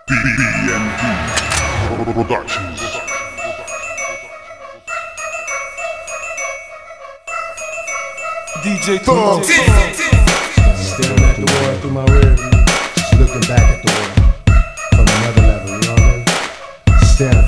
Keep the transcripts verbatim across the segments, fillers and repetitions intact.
B M P Productions. D J Thug. Staring at the world through my rear view, just looking back at the world from another level, you know what I mean? Staring.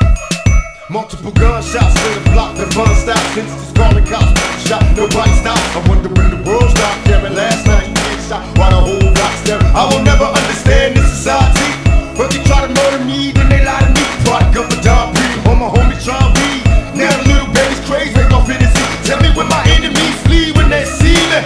Multiple gunshots in the block, the fun stops. Instance calling cops, shot, nobody stops. I wonder when the world stopped caring. Last night you get shot while the whole block's there. I will never understand this society. But they try to murder me, then they lie to me. Product of a dog breed, all my homies try to read. Now the little baby's crazy, they gon' fit and see. Tell me when my enemies flee when they see me.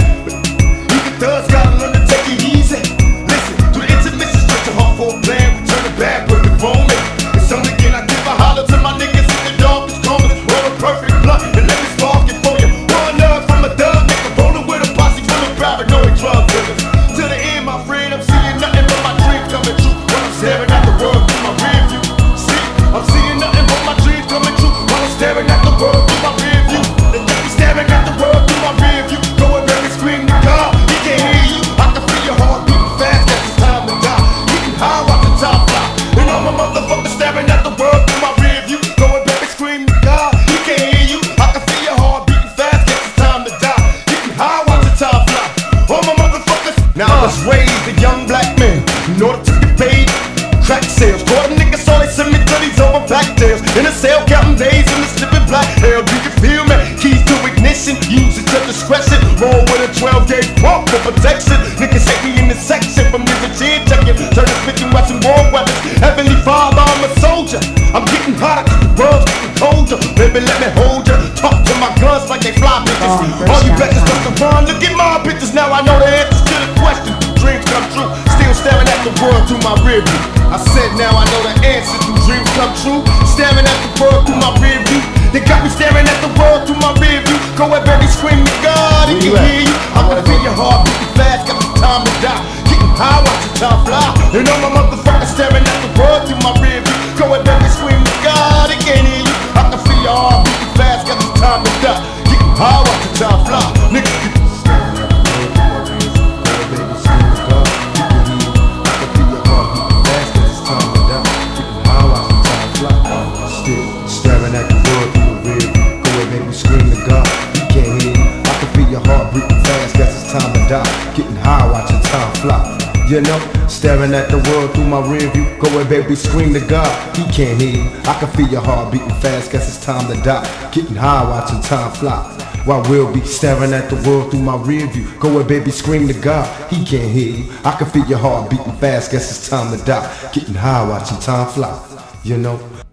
Even thugs gotta learn to take it easy. Listen, to the intermission, stretch a heart for a plan. Return it back with the moment. It's only again I give a holler to my niggas in the darkest corners. Roll a perfect blunt and let me spark it for you. One love from a thug nigga, rolling with a posse full of paranoid drug dealers. To the end, my friend, I'm seeing nothing but my dreams coming true. While I'm staring at the world through my rear view. See, I'm seeing nothing but my dreams coming true. While I'm staring at the world through my rear view. They got me staring at the world through my rear view. Going back and screaming to God, he can't hear you. I can feel your heart beating fast, guess it's time to die. Getting high, watch the top fly. And all my motherfuckers staring at the world through my rear view. Going back and screaming to God, he can't hear you. I can feel your heart beating fast, guess it's time to die. Getting high, watch the top fly. All my motherfuckers. Now I was raised a young black man in order to get paid. Crack sales, caught a nigga, so they send me to these over back tails. In a cell, counting days in the slipping black hell. Do you feel me? Keys to ignition, use it to discretion. Roll with a twelve gauge pump for protection. Niggas hate me in the section from this chin checking. Turn the fifty Western war weapons. Heavenly Father, I'm a soldier. I'm getting hotter cause the world's getting colder. Baby, let me hold ya. Talk to my guns like they fly bitches. All you bitches supposed to run. Look at my bitches, now I know the answers to the question. Dreams come true. Still staring at the world through my rear view. I said now I know the answer. Do dreams come true? Staring at the world through my rear view. They got me staring at the world through my rear view. Go ahead, baby, scream to God, he can hear you. I'm gonna feel your heart beating fast, got some time to die. Getting high, watch the time fly. And all my motherfuckers staring at the world through my rear view. Go ahead, baby, scream to God, he can't hear you. I can feel your heart beating fast, got some time to die. Getting high, watch the time fly. Nigga, staring at the world through the rear view. Go ahead, make me scream to God, he can't hear you. I can feel your heart beating fast, guess it's time to die. Getting high, watching time fly. You know, staring at the world through my rear view. Go ahead, baby, scream to God, he can't hear you. I can feel your heart beating fast, guess it's time to die. Getting high, watching time fly. While we'll be staring at the world through my rear view. Go ahead, baby, scream to God, he can't hear you. I can feel your heart beating fast, guess it's time to die. Getting high, watching time fly. You know.